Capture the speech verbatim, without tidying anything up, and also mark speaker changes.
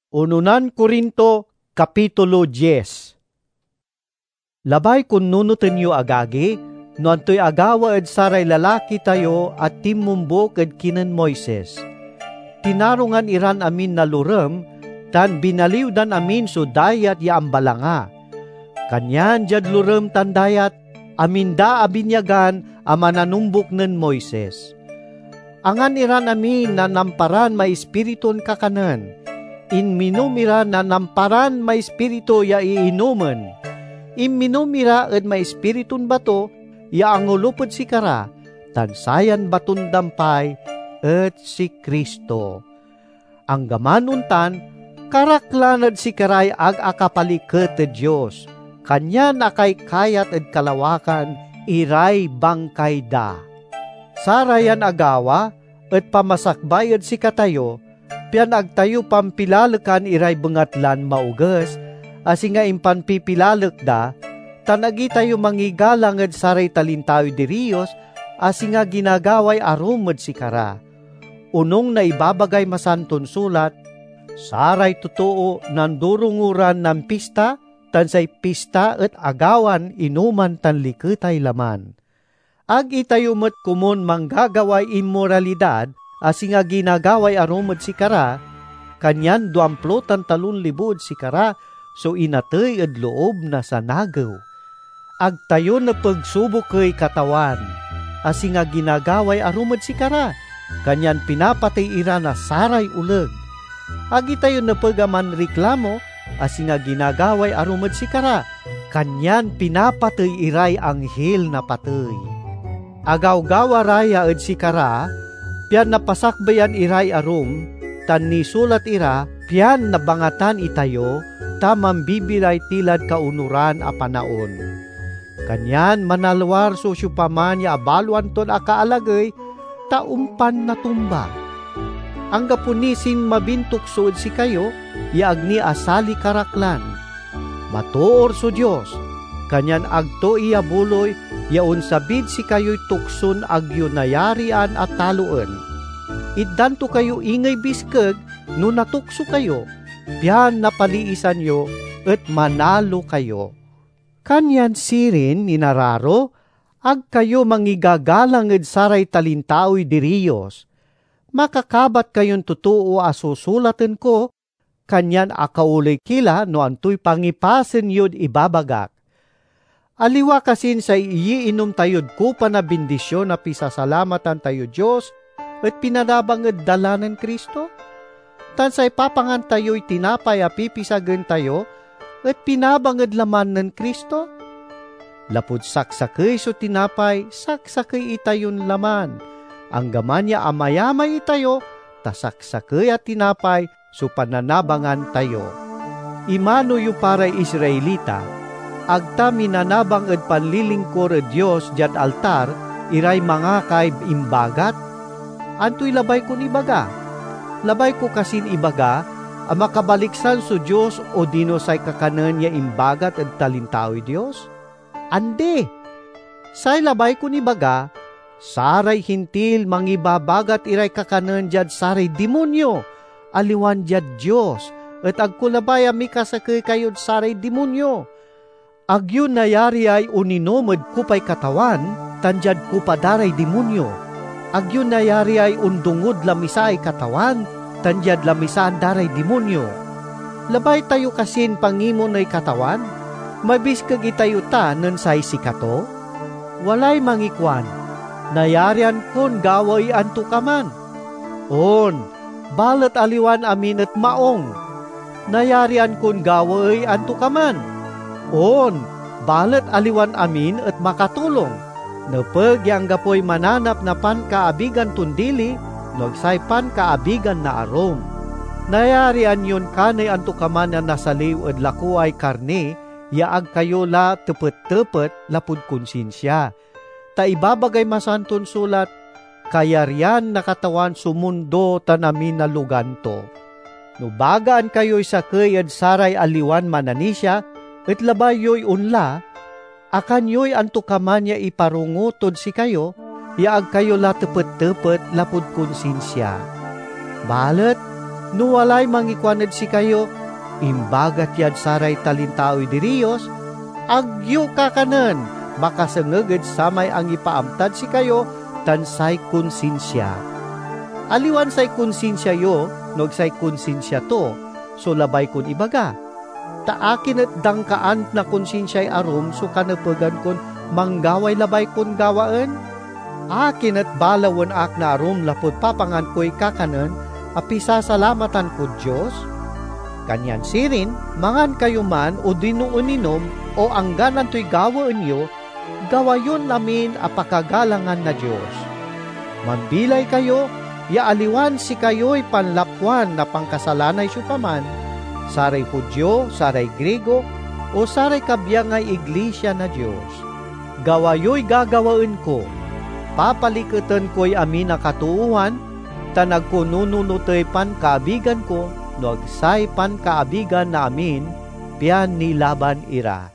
Speaker 1: Ununan Korinto, Kapitulo diyes. Labay kun nunutin yu agagi, no antoy agawa ed saray lalaki tayo at timumbok ed kinan Moises. Tinarungan iran amin na lurem, tan binaliw dan amin so dayat ya ambalanga. Kanyan jad lurem tan dayat, amin da abinyagan ama nanumbok nen Moises. Angan iran amin na namparan may espiriton kakanan, in minumira na namparan may espiritu ya iinumen. In minumira ed may espiritun bato, ya angulupod si kara, tansayan baton dampay, et si Kristo. Ang gamanuntan, karaklanad si karay ag akapaliket ed Diyos, kanya nakay kayat ed kalawakan, iray bangkay da. Sarayan agawa, et pamasakbay ed si katayo, pian agtayo pampilalekan iray bengatlan mauges, asi nga impan pipilalek da, tanagi tayo mangigalang ed saray talintawi diriyos, asi nga ginagaway arumad si kara. Unong na ibabagay masanton sulat, saray totoo nandurunguran ng pista, tansay pista et agawan inuman tan liketay laman. Ag itayo met kumon manggagaway immoralidad, asi nga ginagaway arumad si kara, kanyan duamplo tan talun libod si kara, so inatay ed loob na sa nagaw. Agtayo na pagsubok kay katawan, asi nga ginagaway arumad si kara, kanyan pinapatay ira na saray uleg. Agi tayo na pagaman reklamo, asi nga ginagaway arumad si kara, kanyan pinapatay iray anghel na patay. Agaw-gawa raya ed si kara, pian napasakbayan iray arum, tan nisulat ira, pian nabangatan itayo, tamang bibiray tilad kaunuran a panaon. Kanyan manalwar so syupaman ya abaluan ton akaalagay, taumpan na tumba. Ang gapunisin mabintok suod si kayo, yaagni asali karaklan. Matuor so Diyos, kanyan agto iya buloy, yaon sabid si kayo'y tukson agyo nayarian at taluan. Iddanto kayo ingay biskeg, no natukso kayo, piyan napaliisan yo, at manalo kayo. Kanyan sirin ninararo, ag kayo mangigagalang ed saray talintaoy diriyos. Makakabat kayon totoo asusulaten ko, kanyan akaulay kila no antoy pangipasen yod ibabagak. Aliwa kasin sa iiinom tayod ko pa na bendisyon na pisasalamatan tayo Diyos at pinadabang ed dalanan Kristo? Tan sa ipapangan tayo'y tinapay a pipisagan tayo at pinabang ed laman ng Kristo? Lapud saksakay so tinapay, saksakay itayon laman. Ang gamanya amayamay itayo, tasaksakay at tinapay so pananabangan tayo. Imano yu para Israelita, agta minanabang ed panlilingkor ed Diyos jad altar, iray mga kaib imbagat? Anto'y labay ko ibaga? Labay ko kasin ibaga, ang makabaliksan so Diyos o dino say kakanan ya imbagat ed talintaoy Diyos? Ande! Say labay ko ibaga, saray hintil mangibabagat iray kakanan jad saray demonyo, aliwan jad Diyos, at agkulabay amikasakay kayod saray demonyo. Agyo nayari ay uninomod kupay katawan, tanjad kupadaray demonyo. Agyo nayari ay undungod lamisay katawan, tanjad lamisaan daray demonyo. Labay tayo kasin pangimo na'y katawan, mabiskag itayo ta nun say sikato? Walay mangikwan, nayarian kon gaway antukaman. On, balat aliwan amin at maong, nayarian kon gaway antukaman. On, balat aliwan amin at makatulong. Napag yang gapoy mananap na pankaabigan tundili, nagsay pankaabigan na arom. Nayarian yun kanay antukaman na nasaliw at laku ay karne, yaag kayo la tepet-tepet lapud konsinsya. Ta ibabagay masanton sulat, kayarian nakatawan sumundo tanamin na luganto. No bagaan kayo'y sakay at saray aliwan mananisya, et labayoy unla, akan yo'y antukamanya iparungutod si kayo, yaag kayo la tepet-tepet lapud konsinsya. Balet, No walay mangikwanad si kayo, imbagat yad saray talintaoy diriyos, agyo kakanen, makasengeged samay ang ipaamtad si kayo, tansay konsinsya. Aliwan say konsinsya yo, nog say konsinsya to, so labay kun ibaga. Taakin at dangkaan na konsinsya'y arum, so kanapagan kun manggaway labay kun gawaan. Akin at balawan ak na arum, lapot papangan ko'y kakanen, api sasalamatan ko Diyos. Kanyan sirin, mangan kayo man o dinuuninom o angganan to'y gawaan nyo, gawayon namin apakagalangan na Diyos. Mambilay kayo, yaaliwan si kayo'y panlapwan na pangkasalanay supaman, saray Hudyo, saray Grego, o saray kabiyangay iglesia na Diyos. Gawayo'y gagawaan ko, papalikutan ko'y amin na katuuhan, tanag ko nununutay pan kaabigan ko, no agsay pan kaabigan na amin, piyan ni Laban ira.